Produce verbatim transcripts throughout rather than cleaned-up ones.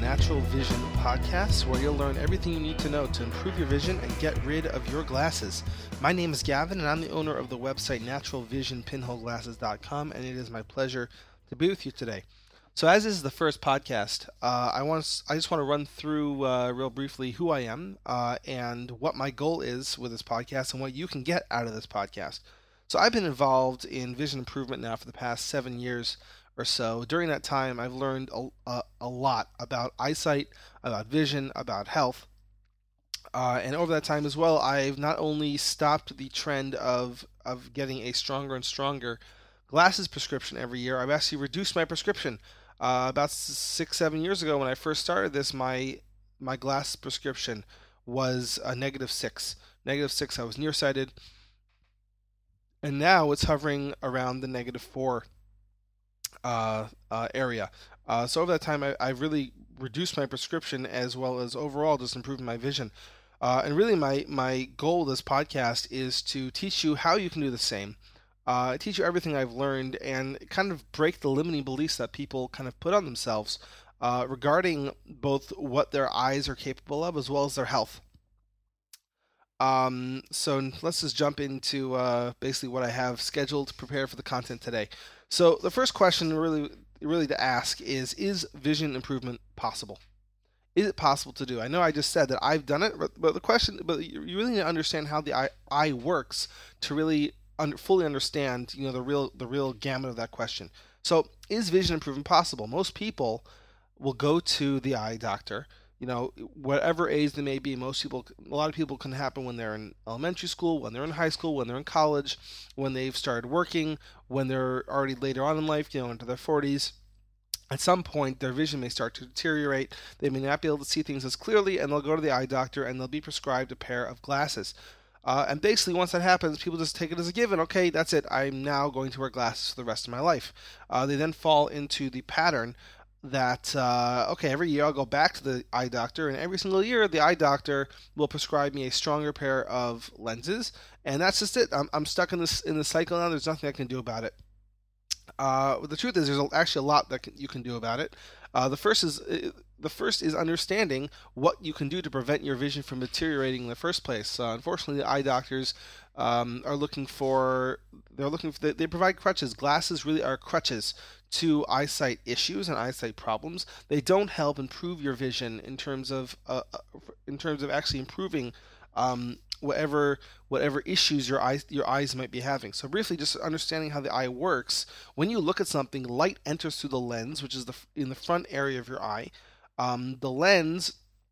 Natural Vision podcast, where you'll learn everything you need to know to improve your vision and get rid of your glasses. My name is Gavin, and I'm the owner of the website natural vision pinhole glasses dot com, and it is my pleasure to be with you today. So, as this is the first podcast, uh, I want to, I just want to run through uh, real briefly who I am uh, and what my goal is with this podcast and what you can get out of this podcast. So, I've been involved in vision improvement now for the past seven years or so. During that time, I've learned a, a, a lot about eyesight, about vision, about health. Uh, and over that time as well, I've not only stopped the trend of, of getting a stronger and stronger glasses prescription every year, I've actually reduced my prescription. Uh, about six, seven years ago when I first started this, my my glass prescription was a negative six. Negative six, I was nearsighted. And now it's hovering around the negative four Uh, uh, area. Uh, so over that time, I, I've really reduced my prescription as well as overall just improving my vision. Uh, and really, my my goal of this podcast is to teach you how you can do the same. Uh, teach you everything I've learned and kind of break the limiting beliefs that people kind of put on themselves uh, regarding both what their eyes are capable of as well as their health. Um, so let's just jump into uh, basically what I have scheduled to prepare for the content today. So the first question really really to ask is, is vision improvement possible? Is it possible to do? I know I just said that I've done it, but the question, but you really need to understand how the eye, eye works to really un- fully understand, you know, the real the real gamut of that question. So is vision improvement possible? Most people will go to the eye doctor, you know, whatever age they may be. Most people, a lot of people can happen when they're in elementary school, when they're in high school, when they're in college, when they've started working, when they're already later on in life, you know, into their forties. At some point, their vision may start to deteriorate. They may not be able to see things as clearly, and they'll go to the eye doctor and they'll be prescribed a pair of glasses. Uh, and basically, once that happens, people just take it as a given. Okay, that's it. I'm now going to wear glasses for the rest of my life. Uh, they then fall into the pattern that, uh, okay, every year I'll go back to the eye doctor, and every single year the eye doctor will prescribe me a stronger pair of lenses, and that's just it. I'm, I'm stuck in this in this cycle now. There's nothing I can do about it. Uh, the truth is, there's actually a lot that can, you can do about it. Uh, the first is uh, the first is understanding what you can do to prevent your vision from deteriorating in the first place. Uh, unfortunately, the eye doctors um, are looking for they're looking for they, they provide crutches. Glasses really are crutches to eyesight issues and eyesight problems. They don't help improve your vision in terms of uh, in terms of actually improving um, whatever whatever issues your eyes your eyes might be having. So briefly, just understanding how the eye works. When you look at something, light enters through the lens, which is the in the front area of your eye. Um, the lens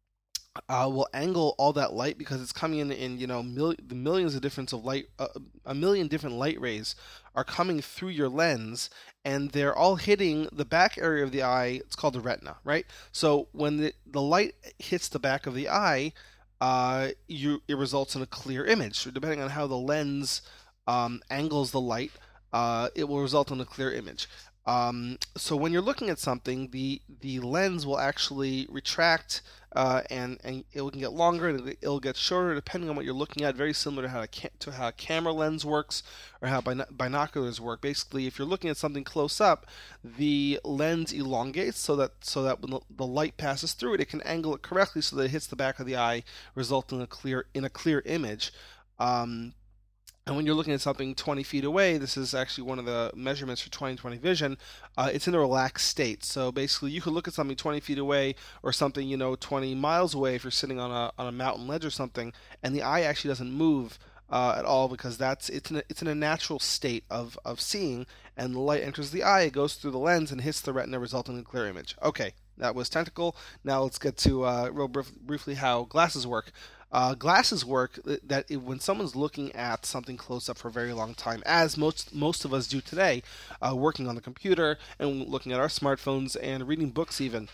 uh, will angle all that light because it's coming in in you know mil- the millions of different of light, uh, a million different light rays are coming through your lens, and they're all hitting the back area of the eye. It's called the retina, right? So when the the light hits the back of the eye, uh, you it results in a clear image. So depending on how the lens um, angles the light, uh, it will result in a clear image. Um, so when you're looking at something, the the lens will actually retract, uh, and and it will get longer and it'll get shorter depending on what you're looking at. Very similar to how a ca- to how a camera lens works or how bin- binoculars work. Basically, if you're looking at something close up, the lens elongates so that so that when the, the light passes through it, it can angle it correctly so that it hits the back of the eye, resulting in a clear in a clear image. Um, And when you're looking at something twenty feet away, this is actually one of the measurements for twenty twenty vision, uh, it's in a relaxed state. So basically, you could look at something twenty feet away or something, you know, twenty miles away if you're sitting on a on a mountain ledge or something, and the eye actually doesn't move uh, at all because that's it's in a, it's in a natural state of, of seeing, and the light enters the eye, it goes through the lens and hits the retina, resulting in a clear image. Okay, that was technical. Now let's get to uh, real brief, briefly how glasses work. Uh, glasses work that it, when someone's looking at something close up for a very long time, as most most of us do today, uh, working on the computer and looking at our smartphones and reading books even,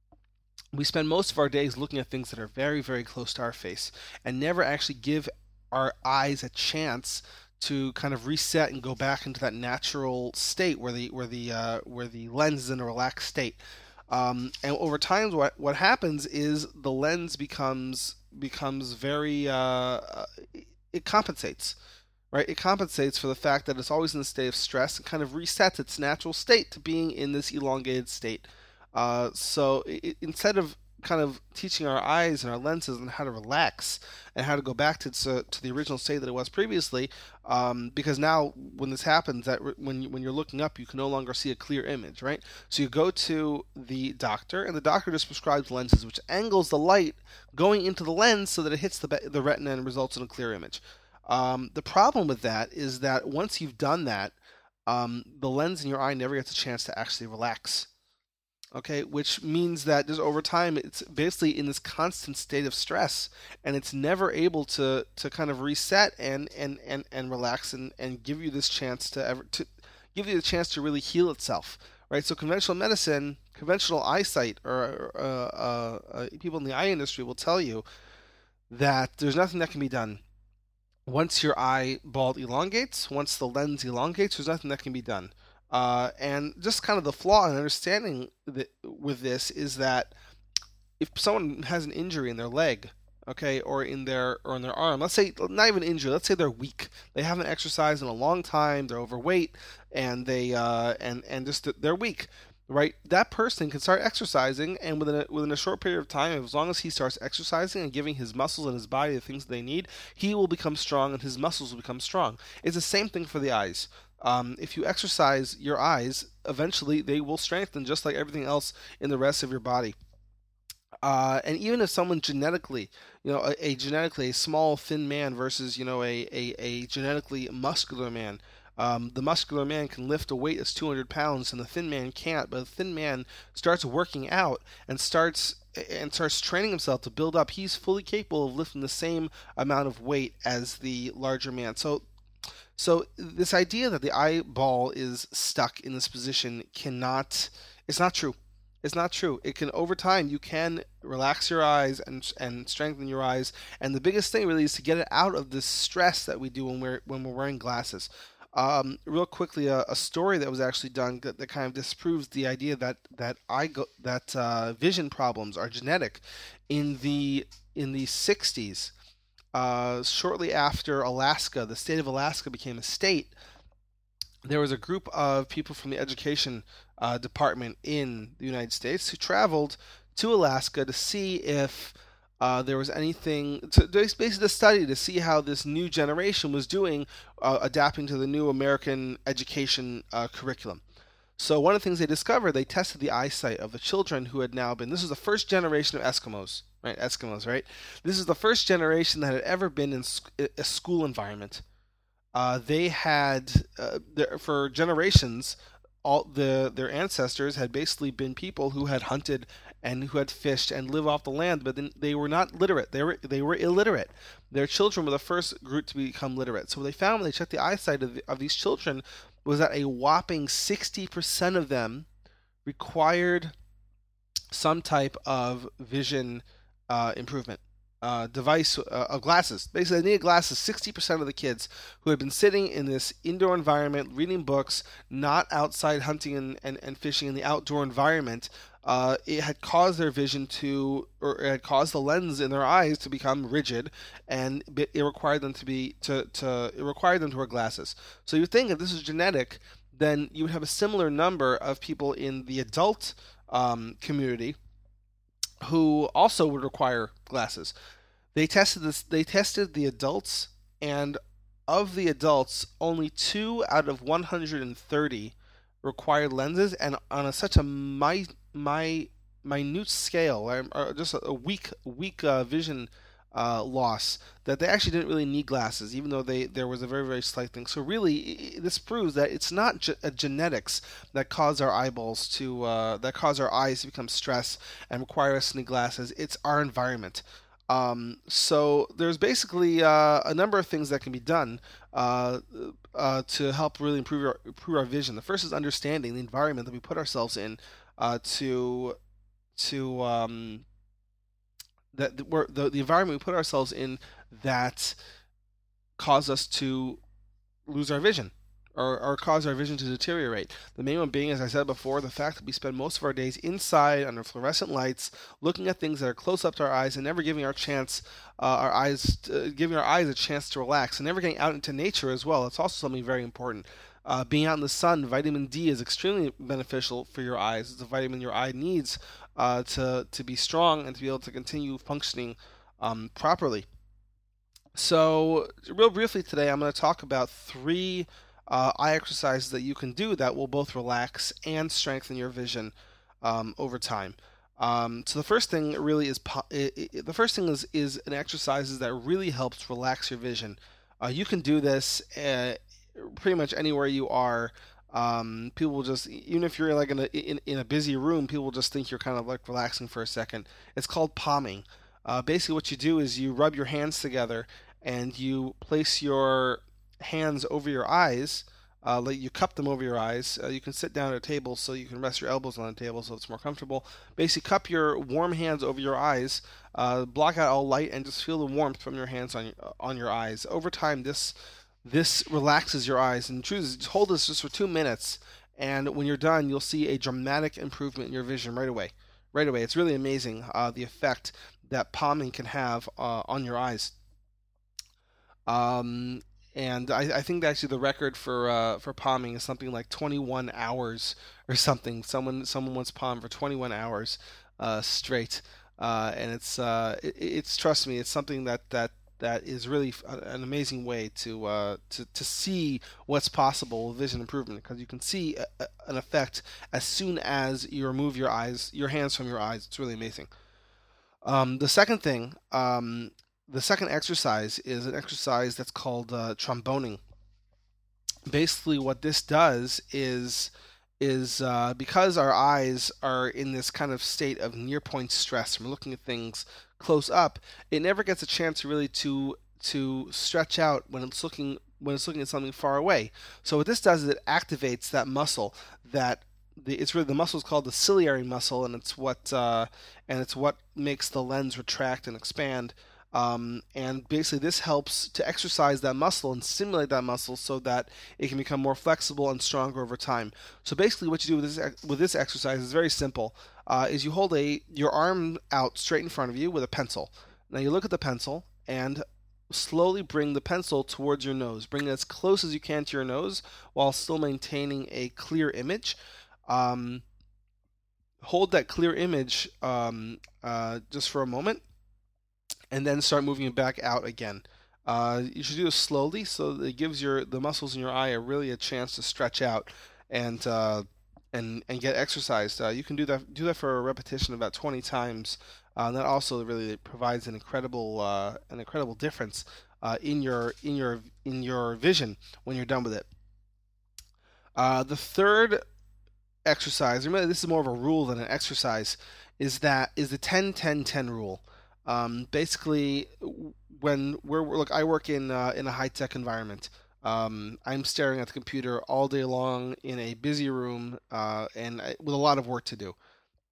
we spend most of our days looking at things that are very, very close to our face and never actually give our eyes a chance to kind of reset and go back into that natural state where the where the uh, where the lens is in a relaxed state. Um, and over time, what what happens is the lens becomes becomes very uh, it compensates, right? It compensates for the fact that it's always in a state of stress and kind of resets its natural state to being in this elongated state. Uh, so I instead of kind of teaching our eyes and our lenses on how to relax and how to go back to to, to the original state that it was previously, um, because now when this happens, that when you, when you're looking up, you can no longer see a clear image, right? So you go to the doctor, and the doctor just prescribes lenses, which angles the light going into the lens so that it hits the the retina and results in a clear image. Um, the problem with that is that once you've done that, um, the lens in your eye never gets a chance to actually relax. Okay, which means that just over time, it's basically in this constant state of stress, and it's never able to to kind of reset and and and, and relax and, and give you this chance to ever to give you the chance to really heal itself, right? So conventional medicine, conventional eyesight, or uh, uh, uh, people in the eye industry will tell you that there's nothing that can be done. Once your eyeball elongates, once the lens elongates, there's nothing that can be done. Uh, and just kind of the flaw in understanding that with this is that if someone has an injury in their leg, okay, or in their or in their arm, let's say not even injury, let's say they're weak, they haven't exercised in a long time, they're overweight, and they uh, and and just they're weak, right? That person can start exercising, and within a, within a short period of time, as long as he starts exercising and giving his muscles and his body the things they need, he will become strong, and his muscles will become strong. It's the same thing for the eyes. Um, if you exercise your eyes, eventually they will strengthen just like everything else in the rest of your body. Uh, and even if someone genetically, you know, a, a genetically a small thin man versus you know a a, a genetically muscular man, um, the muscular man can lift a weight that's two hundred pounds, and the thin man can't. But the thin man starts working out and starts and starts training himself to build up. He's fully capable of lifting the same amount of weight as the larger man. So so this idea that the eyeball is stuck in this position cannot, it's not true. It's not true. It can, over time, you can relax your eyes and and strengthen your eyes. And the biggest thing really is to get it out of this stress that we do when we're when we're wearing glasses. Um, real quickly, a, a story that was actually done that, that kind of disproves the idea that that eye go, that uh, vision problems are genetic. In the in the sixties, uh, shortly after Alaska, the state of Alaska became a state, there was a group of people from the education uh, department in the United States who traveled to Alaska to see if uh, there was anything, to basically to study to see how this new generation was doing, uh, adapting to the new American education uh, curriculum. So one of the things they discovered, they tested the eyesight of the children who had now been, this was the first generation of Eskimos, right? Eskimos, right? This is the first generation that had ever been in a school environment. Uh, they had uh, there, for generations, all the their ancestors had basically been people who had hunted and who had fished and lived off the land, but then they were not literate. They were they were illiterate. Their children were the first group to become literate. So what they found when they checked the eyesight of, the, of these children was that a whopping sixty percent of them required some type of vision uh, improvement. Uh, device uh, of glasses. Basically, they needed glasses. sixty percent of the kids who had been sitting in this indoor environment, reading books, not outside hunting and, and, and fishing in the outdoor environment, uh, it had caused their vision to, or it had caused the lens in their eyes to become rigid, and it required them to be to, to it required them to wear glasses. So you would think if this is genetic, then you would have a similar number of people in the adult um, community who also would require glasses. They tested this. They tested the adults, and of the adults, only two out of one hundred thirty required lenses, and on a, such a my my minute scale, or, or just a weak weak uh, vision uh, loss, that they actually didn't really need glasses, even though they there was a very very slight thing. So really, this proves that it's not ge- a genetics that cause our eyeballs to uh, that cause our eyes to become stressed and require us to need glasses. It's our environment. Um, so there's basically uh, a number of things that can be done uh, uh, to help really improve our, improve our vision. The first is understanding the environment that we put ourselves in uh, to to um, that we're, the the environment we put ourselves in that cause us to lose our vision. Or, or cause our vision to deteriorate. The main one being, as I said before, the fact that we spend most of our days inside under fluorescent lights, looking at things that are close up to our eyes, and never giving our chance, uh, our eyes, uh, giving our eyes a chance to relax, and never getting out into nature as well. It's also something very important. Uh, being out in the sun, vitamin D is extremely beneficial for your eyes. It's a vitamin your eye needs uh, to to be strong and to be able to continue functioning um, properly. So, real briefly today, I'm going to talk about three uh, eye exercises that you can do that will both relax and strengthen your vision um, over time. Um, so the first thing really is po- i i the first thing is is an exercise that really helps relax your vision. Uh, you can do this uh, pretty much anywhere you are. Um, people will just, even if you're like in a in, in a busy room, people will just think you're kind of like relaxing for a second. It's called palming. Uh, basically, what you do is you rub your hands together and you place your hands over your eyes. Uh, like you cup them over your eyes. Uh, you can sit down at a table so you can rest your elbows on the table so it's more comfortable. Basically, cup your warm hands over your eyes, uh, block out all light, and just feel the warmth from your hands on your, on your eyes. Over time, this this relaxes your eyes. And choose hold this just for two minutes, and when you're done, you'll see a dramatic improvement in your vision right away. Right away, it's really amazing uh, the effect that palming can have uh, on your eyes. Um, and I, I think actually the record for uh, for palming is something like twenty-one hours or something. Someone someone once palmed for twenty-one hours uh, straight, uh, and it's uh, it, it's trust me, it's something that that that is really an amazing way to uh, to to see what's possible with vision improvement, because you can see a, a, an effect as soon as you remove your eyes your hands from your eyes. It's really amazing. Um, the second thing, um, the second exercise is an exercise that's called uh, tromboning. Basically, what this does is is uh, because our eyes are in this kind of state of near point stress from looking at things close up, it never gets a chance really to to stretch out when it's looking when it's looking at something far away. So what this does is it activates that muscle that the, it's really the muscle is called the ciliary muscle, and it's what uh, and it's what makes the lens retract and expand. Um, and basically, this helps to exercise that muscle and stimulate that muscle so that it can become more flexible and stronger over time. So basically, what you do with this with this exercise is very simple. Uh, is you hold a your arm out straight in front of you with a pencil. Now you look at the pencil and slowly bring the pencil towards your nose. Bring it as close as you can to your nose while still maintaining a clear image. Um, hold that clear image um, uh, just for a moment, and then start moving it back out again. Uh, you should do this slowly so that it gives your the muscles in your eye a really a chance to stretch out and uh, and and get exercised. Uh, you can do that do that for a repetition about twenty times. Uh, and that also really provides an incredible uh, an incredible difference uh, in your in your in your vision when you're done with it. Uh, the third exercise, remember this is more of a rule than an exercise, is that is the ten ten ten rule. Um, basically, when we're look, I work in uh, in a high tech environment. Um, I'm staring at the computer all day long in a busy room, uh, and I, with a lot of work to do.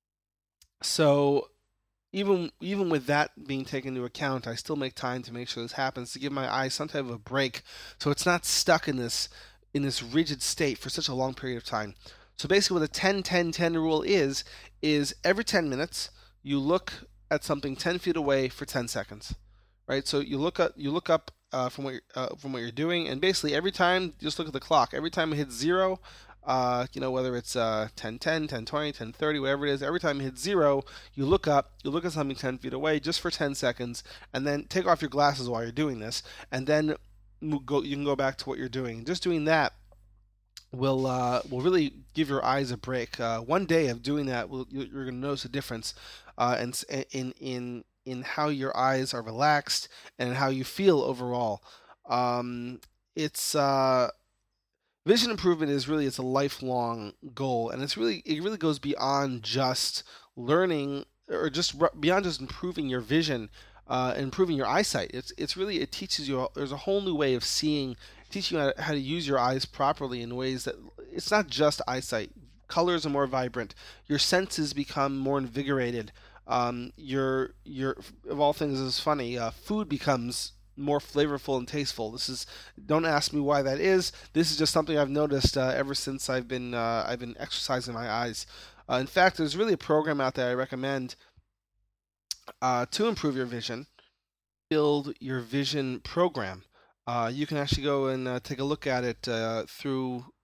So even even with that being taken into account, I still make time to make sure this happens to give my eyes some type of a break, so it's not stuck in this in this rigid state for such a long period of time. So basically, what the ten ten ten rule is is every ten minutes you look at something ten feet away for ten seconds, right? So you look up, you look up uh, from what you're, uh, from what you're doing, and basically every time, just look at the clock. Every time it hits zero, uh, you know, whether it's uh, ten ten, ten twenty, ten thirty, whatever it is, every time it hits zero, you look up, you look at something ten feet away just for ten seconds, and then take off your glasses while you're doing this, and then go, you can go back to what you're doing. Just doing that will uh, will really give your eyes a break. Uh, one day of doing that, will, you're going to notice a difference uh, and in in in how your eyes are relaxed and how you feel overall. Um, it's uh, vision improvement is really it's a lifelong goal, and it's really it really goes beyond just learning or just beyond just improving your vision. Uh, improving your eyesight. It's it's really it teaches you. There's a whole new way of seeing, teaching you how to, how to use your eyes properly in ways that it's not just eyesight. Colors are more vibrant. Your senses become more invigorated. Um, your your of all things is funny. Uh, food becomes more flavorful and tasteful. This is don't ask me why that is. This is just something I've noticed uh, ever since I've been uh, I've been exercising my eyes. Uh, in fact, there's really a program out there I recommend uh, to improve your vision. Build Your Vision program. Uh, you can actually go and uh, take a look at it uh, through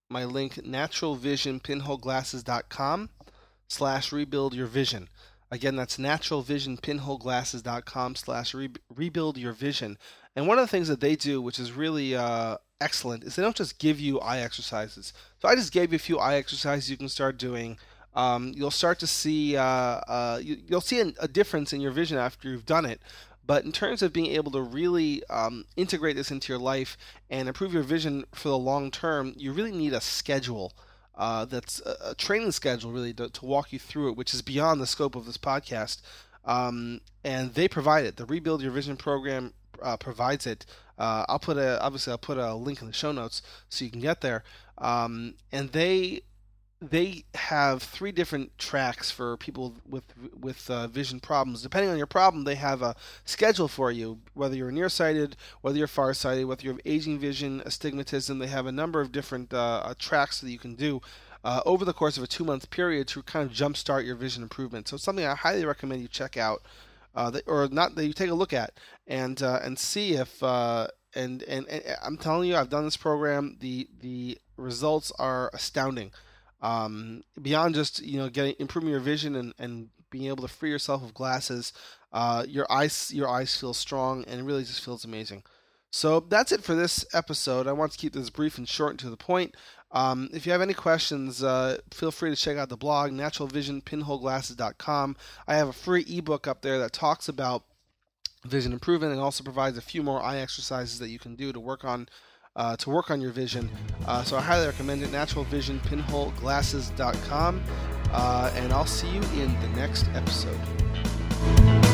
my link, naturalvisionpinholeglasses.com slash rebuild your vision. Again, that's naturalvisionpinholeglasses.com slash rebuild your vision. And one of the things that they do, which is really uh, excellent, is they don't just give you eye exercises. So I just gave you a few eye exercises you can start doing. Um, you'll start to see uh, uh, you, you'll see a, a difference in your vision after you've done it. But in terms of being able to really um, integrate this into your life and improve your vision for the long term, you really need a schedule. Uh, that's a, a training schedule, really, to, to walk you through it, which is beyond the scope of this podcast. Um, and they provide it. The Rebuild Your Vision program uh, provides it. Uh, I'll put a obviously I'll put a link in the show notes so you can get there. Um, and they they have three different tracks for people with with uh, vision problems. Depending on your problem, they have a schedule for you, whether you're nearsighted, whether you're farsighted, whether you have aging vision, astigmatism. They have a number of different uh, tracks that you can do uh, over the course of a two-month period to kind of jumpstart your vision improvement. So it's something I highly recommend you check out, uh, that, or not that you take a look at, and uh, and see if uh, and, and and I'm telling you, I've done this program. The the results are astounding. Um, beyond just you know getting improving your vision and, and being able to free yourself of glasses, uh, your eyes your eyes feel strong and it really just feels amazing. So that's it for this episode. I want to keep this brief and short and to the point. Um, if you have any questions, uh, feel free to check out the blog, natural vision pinhole glasses dot com. I have a free ebook up there that talks about vision improvement and also provides a few more eye exercises that you can do to work on Uh, to work on your vision. Uh, so I highly recommend it, natural vision pinhole glasses dot com. Uh, and I'll see you in the next episode.